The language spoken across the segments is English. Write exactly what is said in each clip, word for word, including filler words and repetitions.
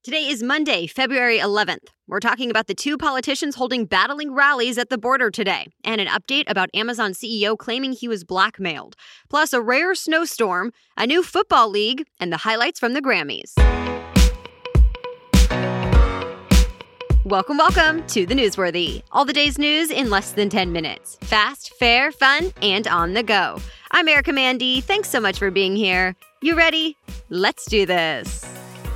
Today is Monday, February eleventh. We're talking about the two politicians holding battling rallies at the border today, and an update about Amazon C E O claiming he was blackmailed, plus a rare snowstorm, a new football league, and the highlights from the Grammys. Welcome, welcome to The Newsworthy. All the day's news in less than ten minutes. Fast, fair, fun, and on the go. I'm Erica Mandy. Thanks so much for being here. You ready? Let's do this.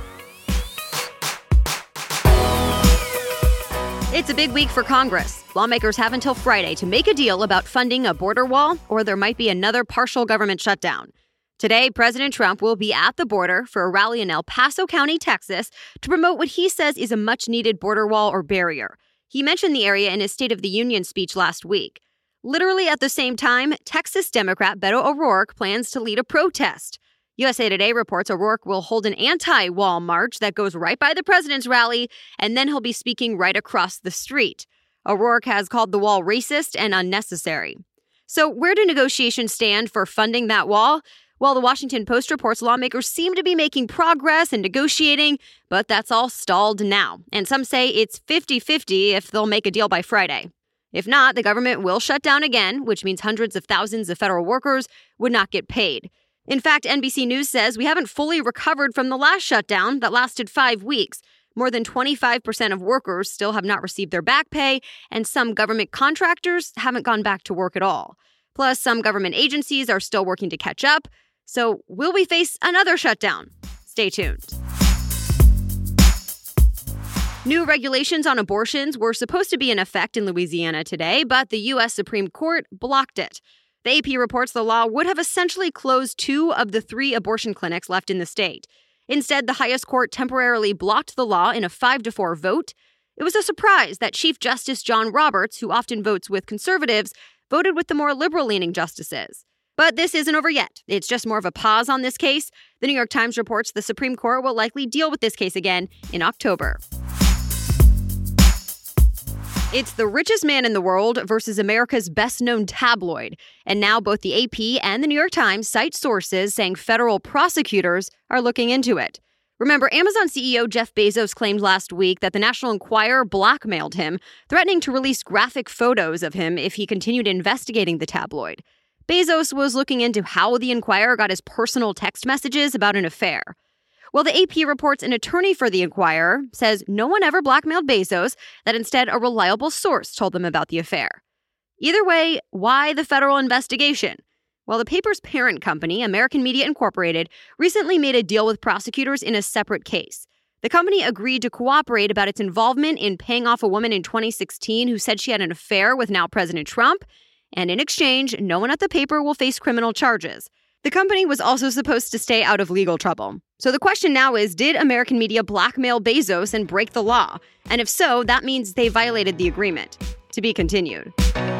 It's a big week for Congress. Lawmakers have until Friday to make a deal about funding a border wall, or there might be another partial government shutdown. Today, President Trump will be at the border for a rally in El Paso County, Texas, to promote what he says is a much-needed border wall or barrier. He mentioned the area in his State of the Union speech last week. Literally at the same time, Texas Democrat Beto O'Rourke plans to lead a protest. U S A Today reports O'Rourke will hold an anti-wall march that goes right by the president's rally, and then he'll be speaking right across the street. O'Rourke has called the wall racist and unnecessary. So where do negotiations stand for funding that wall? Well, the Washington Post reports lawmakers seem to be making progress and negotiating, but that's all stalled now. And some say it's fifty-fifty if they'll make a deal by Friday. If not, the government will shut down again, which means hundreds of thousands of federal workers would not get paid. In fact, N B C News says we haven't fully recovered from the last shutdown that lasted five weeks. More than twenty-five percent of workers still have not received their back pay, and some government contractors haven't gone back to work at all. Plus, some government agencies are still working to catch up. So, will we face another shutdown? Stay tuned. New regulations on abortions were supposed to be in effect in Louisiana today, but the U S Supreme Court blocked it. The A P reports the law would have essentially closed two of the three abortion clinics left in the state. Instead, the highest court temporarily blocked the law in a five to four vote. It was a surprise that Chief Justice John Roberts, who often votes with conservatives, voted with the more liberal-leaning justices. But this isn't over yet. It's just more of a pause on this case. The New York Times reports the Supreme Court will likely deal with this case again in October. It's the richest man in the world versus America's best-known tabloid. And now both the A P and the New York Times cite sources saying federal prosecutors are looking into it. Remember, Amazon C E O Jeff Bezos claimed last week that the National Enquirer blackmailed him, threatening to release graphic photos of him if he continued investigating the tabloid. Bezos was looking into how the Enquirer got his personal text messages about an affair. Well, the A P reports an attorney for the Enquirer says no one ever blackmailed Bezos, that instead a reliable source told them about the affair. Either way, why the federal investigation? Well, the paper's parent company, American Media Incorporated, recently made a deal with prosecutors in a separate case. The company agreed to cooperate about its involvement in paying off a woman in twenty sixteen who said she had an affair with now President Trump, and in exchange, no one at the paper will face criminal charges. The company was also supposed to stay out of legal trouble. So the question now is, did American Media blackmail Bezos and break the law? And if so, that means they violated the agreement. To be continued.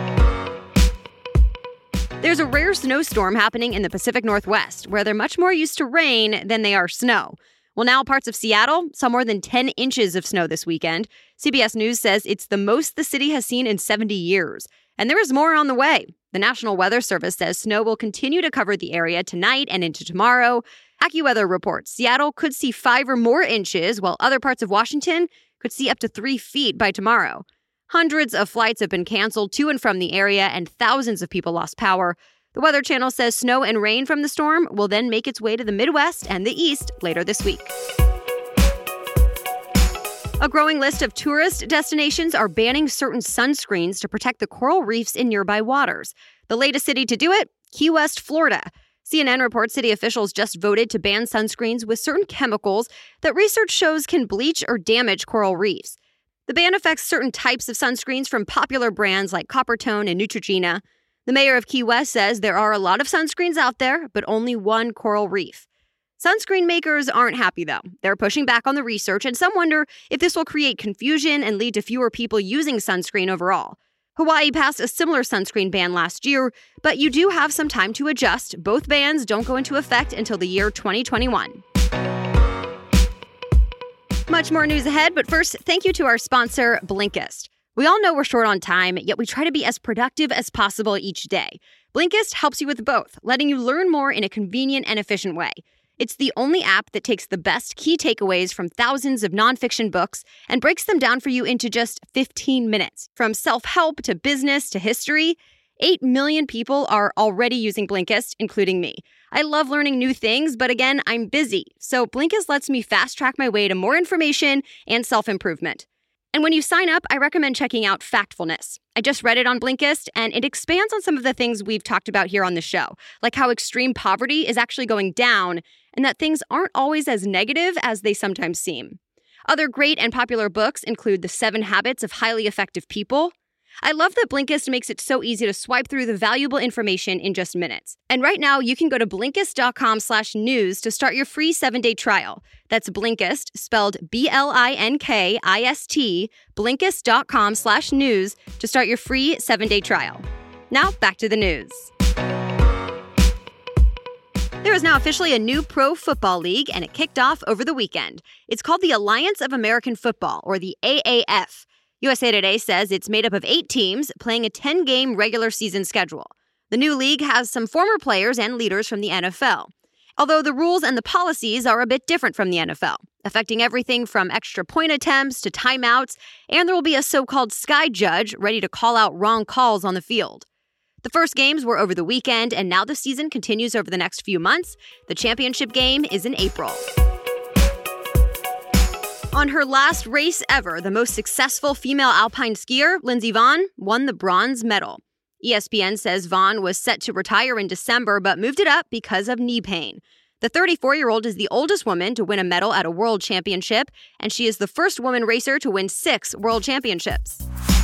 There's a rare snowstorm happening in the Pacific Northwest, where they're much more used to rain than they are snow. Well, now parts of Seattle saw more than ten inches of snow this weekend. C B S News says it's the most the city has seen in seventy years. And there is more on the way. The National Weather Service says snow will continue to cover the area tonight and into tomorrow. AccuWeather reports Seattle could see five or more inches, while other parts of Washington could see up to three feet by tomorrow. Hundreds of flights have been canceled to and from the area, and thousands of people lost power. The Weather Channel says snow and rain from the storm will then make its way to the Midwest and the East later this week. A growing list of tourist destinations are banning certain sunscreens to protect the coral reefs in nearby waters. The latest city to do it? Key West, Florida. C N N reports city officials just voted to ban sunscreens with certain chemicals that research shows can bleach or damage coral reefs. The ban affects certain types of sunscreens from popular brands like Coppertone and Neutrogena. The mayor of Key West says there are a lot of sunscreens out there, but only one coral reef. Sunscreen makers aren't happy, though. They're pushing back on the research, and some wonder if this will create confusion and lead to fewer people using sunscreen overall. Hawaii passed a similar sunscreen ban last year, but you do have some time to adjust. Both bans don't go into effect until the year twenty twenty-one. Much more news ahead, but first, thank you to our sponsor, Blinkist. We all know we're short on time, yet we try to be as productive as possible each day. Blinkist helps you with both, letting you learn more in a convenient and efficient way. It's the only app that takes the best key takeaways from thousands of nonfiction books and breaks them down for you into just fifteen minutes. From self-help to business to history, eight million people are already using Blinkist, including me. I love learning new things, but again, I'm busy. So Blinkist lets me fast-track my way to more information and self-improvement. And when you sign up, I recommend checking out Factfulness. I just read it on Blinkist, and it expands on some of the things we've talked about here on the show, like how extreme poverty is actually going down and that things aren't always as negative as they sometimes seem. Other great and popular books include The Seven Habits of Highly Effective People. I love that Blinkist makes it so easy to swipe through the valuable information in just minutes. And right now, you can go to Blinkist.com slash news to start your free seven-day trial. That's Blinkist, spelled B L I N K I S T, Blinkist.com slash news to start your free seven-day trial. Now, back to the news. There is now officially a new pro football league, and it kicked off over the weekend. It's called the Alliance of American Football, or the A A F. U S A Today says it's made up of eight teams playing a ten-game regular season schedule. The new league has some former players and leaders from the N F L, although the rules and the policies are a bit different from the N F L, affecting everything from extra point attempts to timeouts, and there will be a so-called sky judge ready to call out wrong calls on the field. The first games were over the weekend, and now the season continues over the next few months. The championship game is in April. On her last race ever, the most successful female alpine skier, Lindsey Vonn, won the bronze medal. E S P N says Vonn was set to retire in December, but moved it up because of knee pain. The thirty-four-year-old is the oldest woman to win a medal at a world championship, and she is the first woman racer to win six world championships.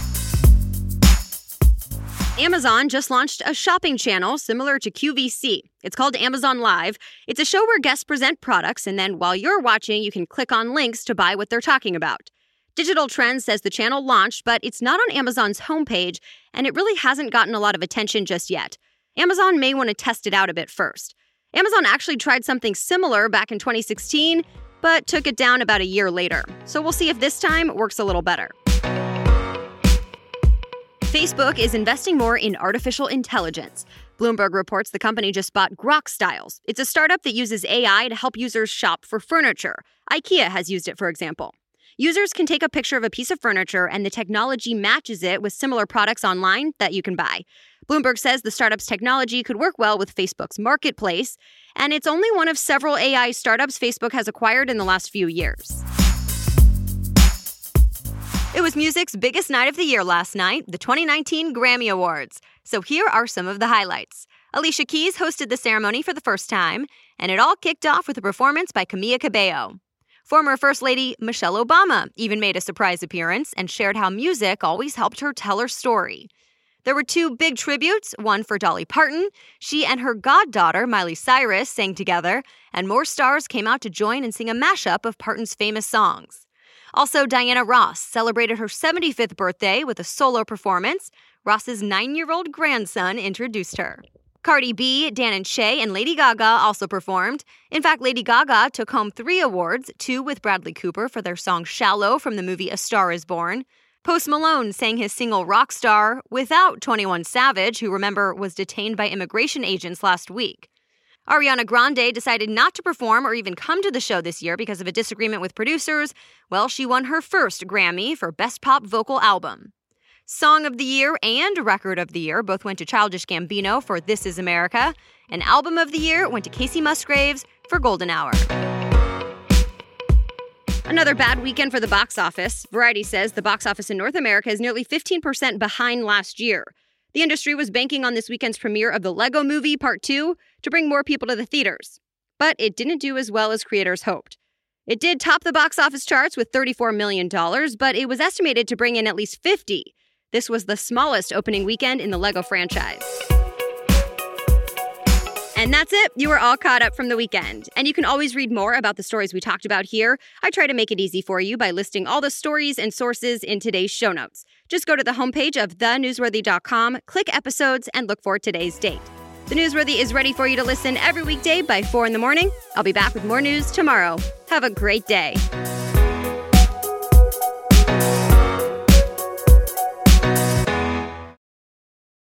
Amazon just launched a shopping channel similar to Q V C. It's called Amazon Live. It's a show where guests present products, and then while you're watching, you can click on links to buy what they're talking about. Digital Trends says the channel launched, but it's not on Amazon's homepage, and it really hasn't gotten a lot of attention just yet. Amazon may want to test it out a bit first. Amazon actually tried something similar back in twenty sixteen, but took it down about a year later. So we'll see if this time works a little better. Facebook is investing more in artificial intelligence. Bloomberg reports the company just bought Grok Styles. It's a startup that uses A I to help users shop for furniture. IKEA has used it, for example. Users can take a picture of a piece of furniture, and the technology matches it with similar products online that you can buy. Bloomberg says the startup's technology could work well with Facebook's marketplace, and it's only one of several A I startups Facebook has acquired in the last few years. It was music's biggest night of the year last night, the twenty nineteen Grammy Awards. So here are some of the highlights. Alicia Keys hosted the ceremony for the first time, and it all kicked off with a performance by Camila Cabello. Former First Lady Michelle Obama even made a surprise appearance and shared how music always helped her tell her story. There were two big tributes, one for Dolly Parton. She and her goddaughter, Miley Cyrus, sang together, and more stars came out to join and sing a mashup of Parton's famous songs. Also, Diana Ross celebrated her seventy-fifth birthday with a solo performance. Ross's nine-year-old grandson introduced her. Cardi B, Dan and Shay, and Lady Gaga also performed. In fact, Lady Gaga took home three awards, two with Bradley Cooper for their song Shallow from the movie A Star is Born. Post Malone sang his single Rockstar without twenty-one Savage, who, remember, was detained by immigration agents last week. Ariana Grande decided not to perform or even come to the show this year because of a disagreement with producers. Well, she won her first Grammy for Best Pop Vocal Album. Song of the Year and Record of the Year both went to Childish Gambino for This Is America, and Album of the Year went to Casey Musgraves for Golden Hour. Another bad weekend for the box office. Variety says the box office in North America is nearly fifteen percent behind last year. The industry was banking on this weekend's premiere of the Lego Movie Part two to bring more people to the theaters. But it didn't do as well as creators hoped. It did top the box office charts with thirty-four million dollars, but it was estimated to bring in at least fifty. This was the smallest opening weekend in the Lego franchise. And that's it. You are all caught up from the weekend. And you can always read more about the stories we talked about here. I try to make it easy for you by listing all the stories and sources in today's show notes. Just go to the homepage of the newsworthy dot com, click episodes, and look for today's date. The Newsworthy is ready for you to listen every weekday by four in the morning. I'll be back with more news tomorrow. Have a great day.